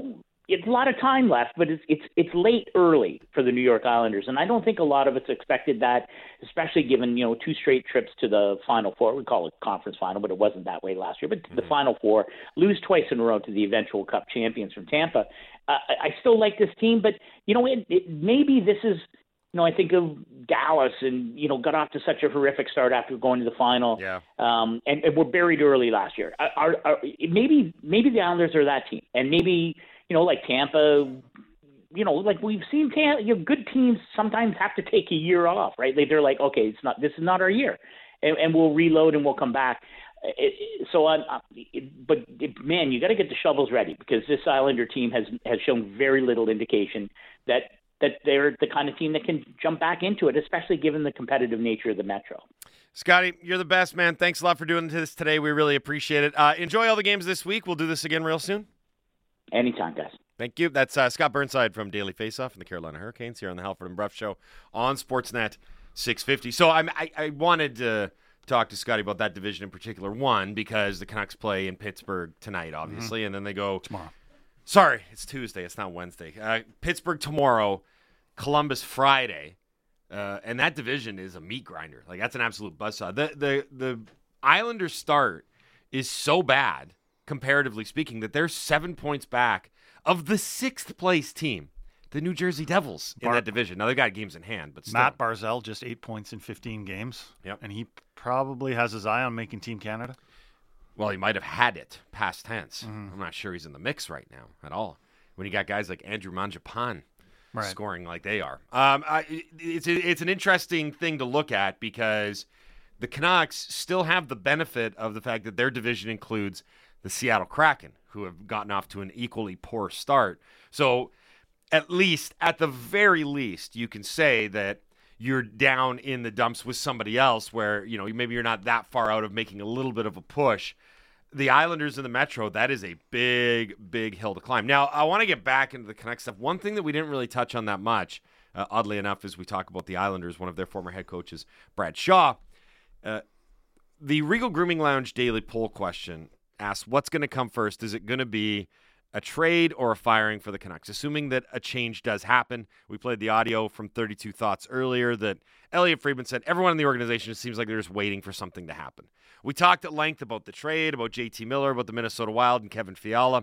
it's a lot of time left, but it's it's it's late early for the New York Islanders, and I don't think a lot of us expected that, especially given you know two straight trips to the Final Four. We call it conference final, but it wasn't that way last year. But to mm-hmm. the Final Four, lose twice in a row to the eventual Cup champions from Tampa. Uh, I, I still like this team, but you know it, it, maybe this is. You know, I think of Dallas and, you know, got off to such a horrific start after going to the final.
Yeah.
Um, and, and were buried early last year. Are, are, maybe maybe the Islanders are that team. And maybe, you know, like Tampa, you know, like we've seen Tampa, you know, good teams sometimes have to take a year off, right? Like they're like, okay, it's not, this is not our year. And, and we'll reload and we'll come back. It, so, uh, it, but it, man, you got to get the shovels ready because this Islander team has, has shown very little indication that that they're the kind of team that can jump back into it, especially given the competitive nature of the Metro.
Scotty, you're the best, man. Thanks a lot for doing this today. We really appreciate it. Uh, enjoy all the games this week. We'll do this again real soon.
Anytime, guys.
Thank you. That's uh, Scott Burnside from Daily Faceoff and the Carolina Hurricanes here on the Halford and Bruff Show on Sportsnet six fifty. So I'm, I, I wanted to talk to Scotty about that division in particular. One, because the Canucks play in Pittsburgh tonight, obviously, mm-hmm. and then they go
tomorrow.
Sorry, it's Tuesday. It's not Wednesday. Uh, Pittsburgh tomorrow, Columbus Friday, uh, and that division is a meat grinder. Like that's an absolute buzzsaw. The the the Islanders' start is so bad, comparatively speaking, that they're seven points back of the sixth place team, the New Jersey Devils, in
Bar-
that division. Now they got games in hand, but still.
Matt Barzal just eight points in fifteen games.
Yep.
And he probably has his eye on making Team Canada.
Well, he might have had it, past tense.
Mm-hmm.
I'm not sure he's in the mix right now at all. When you got guys like Andrew Mangiapane
right.
scoring like they are. Um, I, it's, it's an interesting thing to look at because the Canucks still have the benefit of the fact that their division includes the Seattle Kraken, who have gotten off to an equally poor start. So at least, at the very least, you can say that you're down in the dumps with somebody else where, you know, maybe you're not that far out of making a little bit of a push. The Islanders in the Metro, that is a big, big hill to climb. Now, I want to get back into the Canucks stuff. One thing that we didn't really touch on that much, uh, oddly enough, as we talk about the Islanders, one of their former head coaches, Brad Shaw. Uh, the Regal Grooming Lounge daily poll question asks, what's going to come first? Is it going to be a trade or a firing for the Canucks? Assuming that a change does happen. We played the audio from thirty-two Thoughts earlier that Elliot Friedman said everyone in the organization seems like they're just waiting for something to happen. We talked at length about the trade, about J T Miller, about the Minnesota Wild and Kevin Fiala.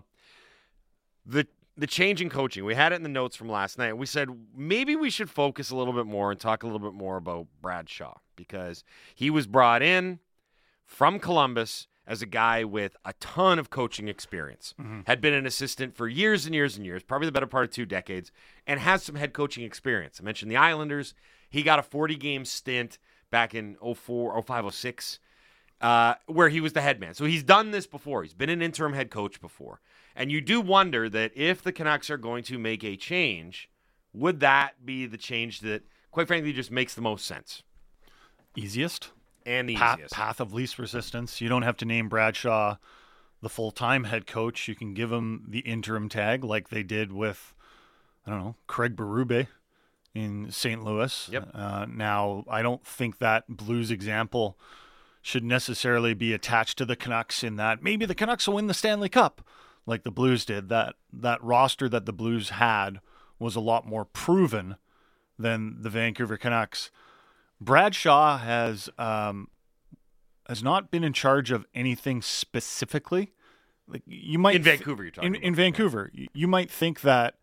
The the change in coaching, we had it in the notes from last night. We said maybe we should focus a little bit more and talk a little bit more about Brad Shaw because he was brought in from Columbus as a guy with a ton of coaching experience, mm-hmm. had been an assistant for years and years and years, probably the better part of two decades, and has some head coaching experience. I mentioned the Islanders. He got a forty-game stint back in oh four, oh five, oh six, uh, where he was the head man. So he's done this before. He's been an interim head coach before. And you do wonder that if the Canucks are going to make a change, would that be the change that, quite frankly, just makes the most sense?
Easiest?
And the
path,
easiest.
Path of least resistance. You don't have to name Brad Shaw the full-time head coach. You can give him the interim tag like they did with, I don't know, Craig Berube in Saint Louis.
Yep.
Uh, now, I don't think that Blues example should necessarily be attached to the Canucks in that maybe the Canucks will win the Stanley Cup like the Blues did. That that roster that the Blues had was a lot more proven than the Vancouver Canucks. Brad Shaw has um, has not been in charge of anything specifically. Like you might
in Vancouver, you're talking
in,
about.
in Vancouver, yeah. You might think that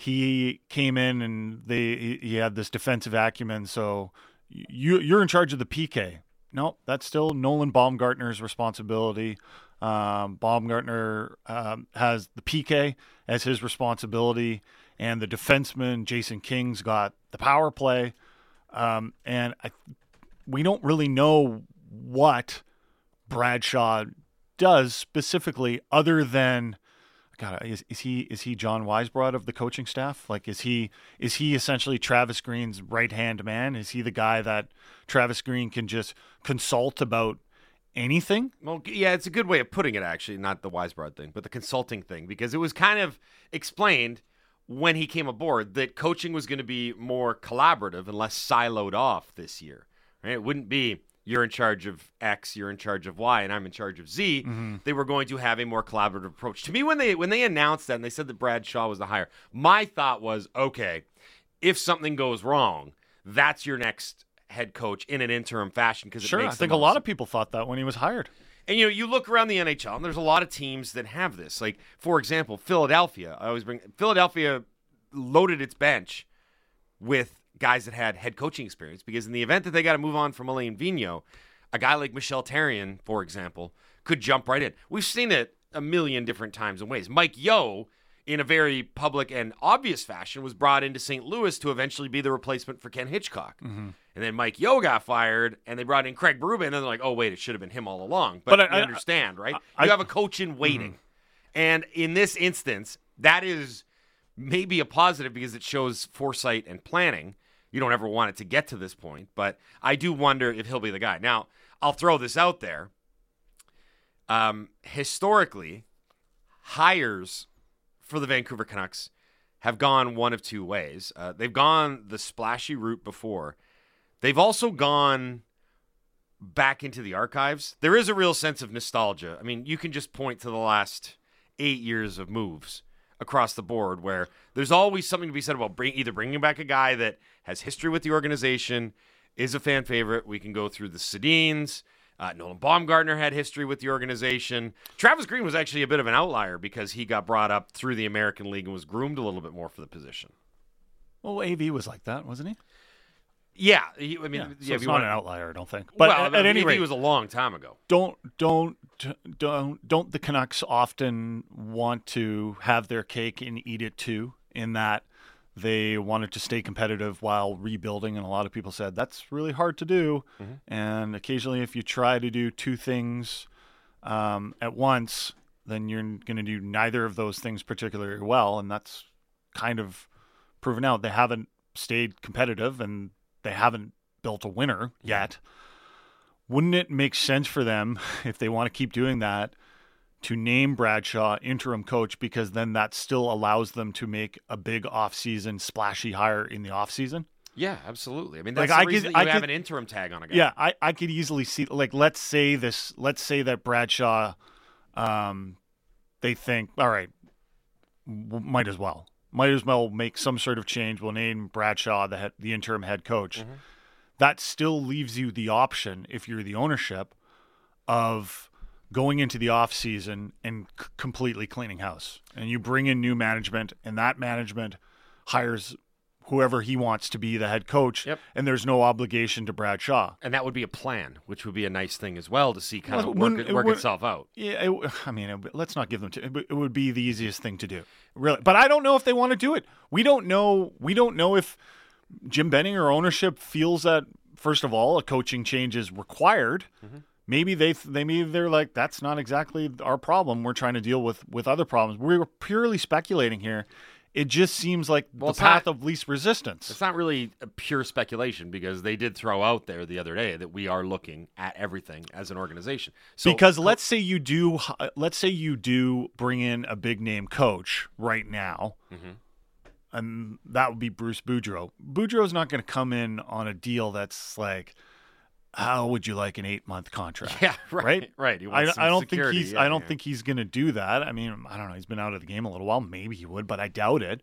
he came in and they he had this defensive acumen, so you you're in charge of the P K. No, that's still Nolan Baumgartner's responsibility. Um, Baumgartner um, has the P K as his responsibility, and the defenseman Jason King's got the power play. Um, and I, we don't really know what Brad Shaw does specifically, other than, God, is, is he is he John Weisbrod of the coaching staff? Like, is he is he essentially Travis Green's right hand man? Is he the guy that Travis Green can just consult about anything?
Well, yeah, it's a good way of putting it, actually, not the Weisbrod thing, but the consulting thing, because it was kind of explained when he came aboard that coaching was going to be more collaborative and less siloed off this year. Right? It wouldn't be you're in charge of X, you're in charge of Y, and I'm in charge of Z,
Mm-hmm.
they were going to have a more collaborative approach. To me, when they when they announced that and they said that Brad Shaw was the hire, my thought was, okay, if something goes wrong, that's your next head coach in an interim fashion because it
Sure, I
makes
think
the
a lot
most-
of people thought that when he was hired.
And you know, you look around the N H L, and there's a lot of teams that have this. Like, for example, Philadelphia. I always bring Philadelphia loaded its bench with guys that had head coaching experience because in the event that they got to move on from Alain Vigneault, a guy like Michel Therrien, for example, could jump right in. We've seen it a million different times and ways. Mike Yeo, in a very public and obvious fashion, was brought into Saint Louis to eventually be the replacement for Ken Hitchcock.
Mm-hmm.
And then Mike Yeo got fired, and they brought in Craig Berube, and then they're like, oh, wait, it should have been him all along. But,
But
I,
I-
you understand, right?
I-
you have a coach in waiting. Mm-hmm. And in this instance, that is maybe a positive because it shows foresight and planning. You don't ever want it to get to this point, but I do wonder if he'll be the guy. Now, I'll throw this out there. Um, historically, hires for the Vancouver Canucks have gone one of two ways. Uh, they've gone the splashy route before. They've also gone back into the archives. There is a real sense of nostalgia. I mean, you can just point to the last eight years of moves across the board where there's always something to be said about bring, either bringing back a guy that has history with the organization, is a fan favorite. We can go through the Sedins. Uh, Nolan Baumgartner had history with the organization. Travis Green was actually a bit of an outlier because he got brought up through the American League and was groomed a little bit more for the position.
Well, A V was like that, wasn't he?
Yeah, he, I mean,
Yeah, so
yeah,
it's
if you
not
want
an outlier, I don't think. But
well,
at, at any
he
rate,
was a long time ago.
don't don't don't don't the Canucks often want to have their cake and eat it too? In that they wanted to stay competitive while rebuilding, and a lot of people said that's really hard to do.
Mm-hmm.
And occasionally, if you try to do two things um, at once, then you're going to do neither of those things particularly well, and that's kind of proven out. They haven't stayed competitive, and they haven't built a winner yet. Wouldn't it make sense for them, if they want to keep doing that, to name Bradshaw interim coach, because then that still allows them to make a big offseason splashy hire in the offseason?
Yeah, absolutely. I mean,
Like,
that's
I
the reason
could-
that you
I
have
could-
an interim tag on a guy.
Yeah, I, I could easily see, like, let's say this, let's say that Bradshaw, um, they think, all right, w- might as well. Might as well make some sort of change. We'll name Bradshaw the head, the interim head coach.
Mm-hmm.
That still leaves you the option, if you're the ownership, of going into the offseason and c- completely cleaning house. And you bring in new management, and that management hires whoever he wants to be the head coach,
Yep.
and there's no obligation to Bradshaw.
And that would be a plan, which would be a nice thing as well to see kind
Well,
of
when-
work,
it
work
would-
itself out.
Yeah, it, I mean, it, let's not give them to. It, it would be the easiest thing to do, really. But I don't know if they want to do it. We don't know. We don't know if Jim Benning or ownership feels that, first of all, a coaching change is required.
Mm-hmm.
Maybe they they maybe they're like, that's not exactly our problem. We're trying to deal with with other problems. We're purely speculating here. It just seems like
Well,
the
it's
path
not-
of least resistance.
It's not really a pure speculation because they did throw out there the other day that we are looking at everything as an organization. So,
Because let's say you do, let's say you do bring in a big name coach right now,
Mhm.
and that would be Bruce Boudreau. Boudreau's not going to come in on a deal that's like, how would you like an eight month contract?
yeah, right,
right,
right. He
I,
wants some
I don't think
security,
he's.
yeah,
I don't
yeah.
think he's going to do that. I mean, I don't know. He's been out of the game a little while. Maybe he would, but I doubt it.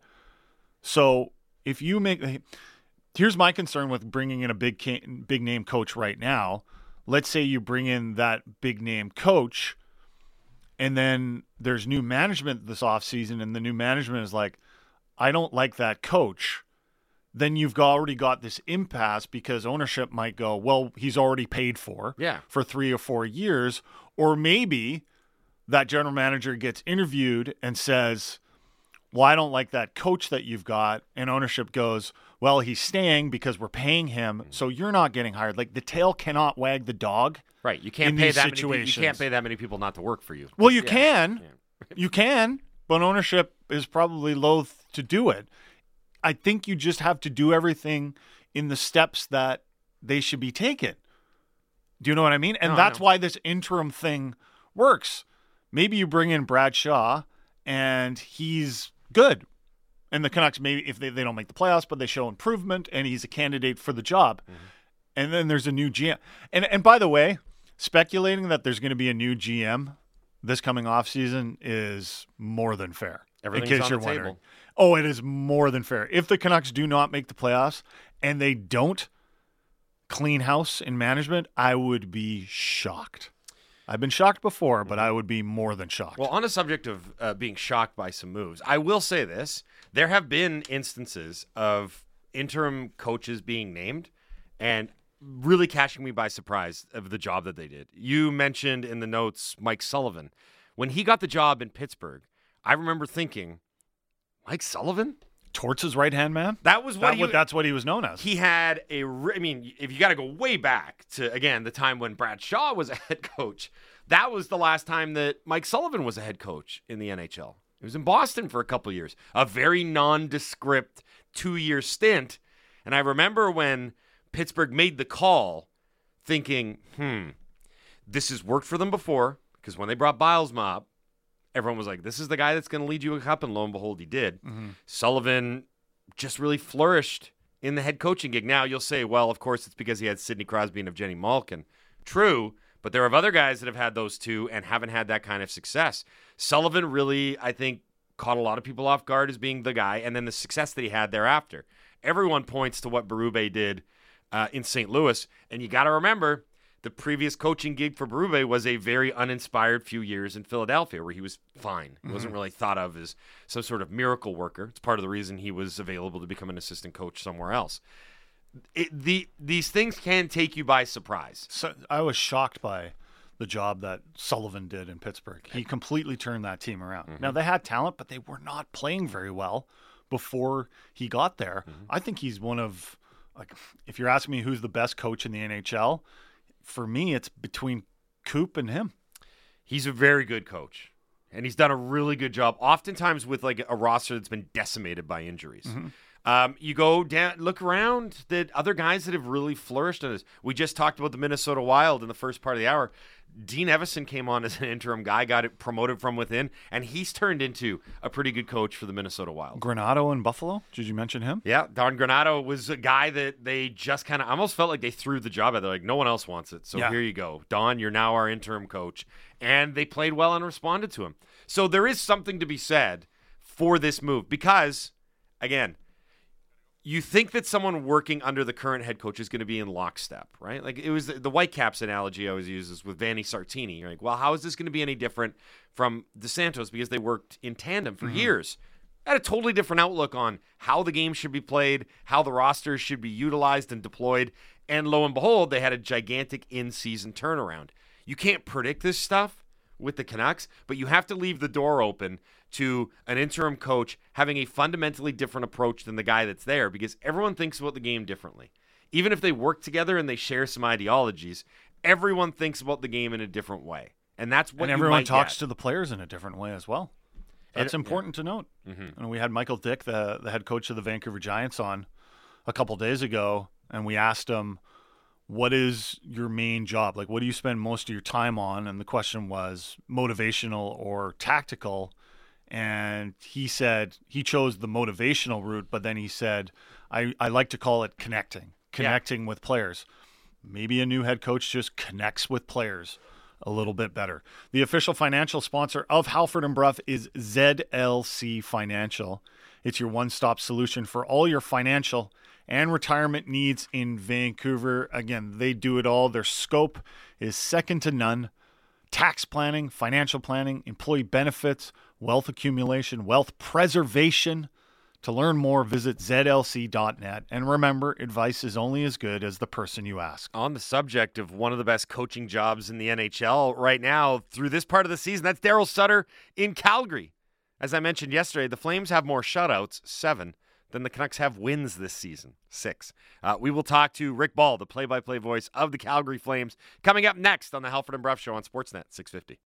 So if you make, here's my concern with bringing in a big ca- big name coach right now. Let's say you bring in that big name coach, and then there's new management this offseason, and the new management is like, I don't like that coach. Then you've got- already got this impasse because ownership might go, well, he's already paid for
Yeah.
for three or four years. Or maybe that general manager gets interviewed and says, well, I don't like that coach that you've got. And ownership goes, well, he's staying because we're paying him. So you're not getting hired. Like, the tail cannot wag the dog.
Right. You can't
in
pay
these
that many. people- You
situations.
can't pay that many people not to work for you.
Well, you
Yeah.
can.
Yeah.
You can. But ownership is probably loath to do it. I think you just have to do everything in the steps that they should be taken. Do you know what I mean? And
No, I
that's
know.
why this interim thing works. Maybe you bring in Bradshaw and he's good. And the Canucks, maybe if they, they don't make the playoffs, but they show improvement and he's a candidate for the job.
Mm-hmm.
and then there's a new G M. And and by the way, speculating that there's going to be a new G M this coming off season is more than fair.
Everything's
in case
on
you're
the
wondering.
table.
Oh, it is more than fair. If the Canucks do not make the playoffs and they don't clean house in management, I would be shocked. I've been shocked before, but I would be more than shocked.
Well, on the subject of uh, being shocked by some moves, I will say this. There have been instances of interim coaches being named and really catching me by surprise of the job that they did. You mentioned in the notes Mike Sullivan. When he got the job in Pittsburgh, I remember thinking, Mike Sullivan?
Torts' right-hand man?
That was what
that,
he
what, That's what he was known as.
He had a, I mean, if you got to go way back to, again, the time when Brad Shaw was a head coach, that was the last time that Mike Sullivan was a head coach in the N H L. He was in Boston for a couple of years, a very nondescript two-year stint. And I remember when Pittsburgh made the call thinking, hmm, this has worked for them before, because when they brought Bilesma up, everyone was like, this is the guy that's going to lead you a cup, and lo and behold, he did. Mm-hmm. Sullivan just really flourished in the head coaching gig. Now, you'll say, well, of course, it's because he had Sidney Crosby and Evgeny Malkin. True, but there are other guys that have had those two and haven't had that kind of success. Sullivan really, I think, caught a lot of people off guard as being the guy, and then the success that he had thereafter. Everyone points to what Berube did uh, in Saint Louis, and you got to remember, the previous coaching gig for Berube was a very uninspired few years in Philadelphia, where he was fine. He mm-hmm. wasn't really thought of as some sort of miracle worker. It's part of the reason he was available to become an assistant coach somewhere else. It, the These things can take you by surprise.
So I was shocked by the job that Sullivan did in Pittsburgh. He completely turned that team around. Mm-hmm. Now, they had talent, but they were not playing very well before he got there. Mm-hmm. I think he's one of, like, if you're asking me who's the best coach in the N H L, for me, it's between Coop and him.
He's a very good coach, and he's done a really good job, oftentimes with like a roster that's been decimated by injuries. Mm-hmm. Um, you go down, look around, the other guys that have really flourished in this. We just talked about the Minnesota Wild in the first part of the hour. Dean Evison came on as an interim guy, got it promoted from within, and he's turned into a pretty good coach for the Minnesota Wild.
Granato in Buffalo? Did you mention him?
Yeah, Don Granato was a guy that they just kind of almost felt like they threw the job at. They're like, no one else wants it, so yeah. Here you go. Don, you're now our interim coach. And they played well and responded to him. So there is something to be said for this move because, again, you think that someone working under the current head coach is going to be in lockstep, right? Like it was the, the Whitecaps analogy I always use is with Vanni Sartini. You're like, well, how is this going to be any different from DeSantos because they worked in tandem for mm-hmm. years? Had a totally different outlook on how the game should be played, how the rosters should be utilized and deployed. And lo and behold, they had a gigantic in-season turnaround. You can't predict this stuff with the Canucks, but you have to leave the door open to an interim coach having a fundamentally different approach than the guy that's there because everyone thinks about the game differently. Even if they work together and they share some ideologies, everyone thinks about the game in a different way. And that's what
and
you
everyone
might
talks
get.
to the players in a different way as well. That's and, important yeah. to note. Mm-hmm. And we had Michael Dick, the, the head coach of the Vancouver Giants, on a couple days ago, and we asked him, what is your main job? Like, what do you spend most of your time on? And the question was motivational or tactical. And he said he chose the motivational route, but then he said, I, I like to call it connecting, connecting yeah. with players. Maybe a new head coach just connects with players a little bit better. The official financial sponsor of Halford and Brough is Z L C Financial. It's your one-stop solution for all your financial and retirement needs in Vancouver. Again, they do it all. Their scope is second to none. Tax planning, financial planning, employee benefits, wealth accumulation, wealth preservation. To learn more, visit Z L C dot net. And remember, advice is only as good as the person you ask.
On the subject of one of the best coaching jobs in the N H L right now through this part of the season, that's Daryl Sutter in Calgary. As I mentioned yesterday, the Flames have more shutouts, seven, than the Canucks have wins this season, six. Uh, we will talk to Rick Ball, the play-by-play voice of the Calgary Flames, coming up next on the Halford and Brough Show on Sportsnet six fifty.